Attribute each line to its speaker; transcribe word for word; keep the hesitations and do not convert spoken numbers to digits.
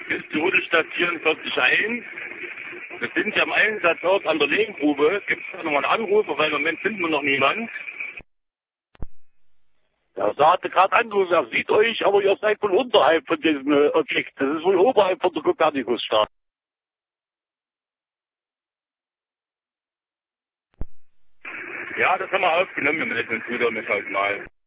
Speaker 1: ist die Rudestadt vierundvierzig eins. Wir sind ja am Einsatzort an der Lehmgrube. Gibt es da nochmal einen Anrufer, weil im Moment finden wir noch niemanden.
Speaker 2: Der sagte gerade Anruf, er sieht euch, aber ihr seid wohl unterhalb von diesem äh, Objekt. Das ist wohl oberhalb von der Kopernikusstraße.
Speaker 1: Ja, das haben wir aufgenommen, wir melden uns wieder mit halt mal.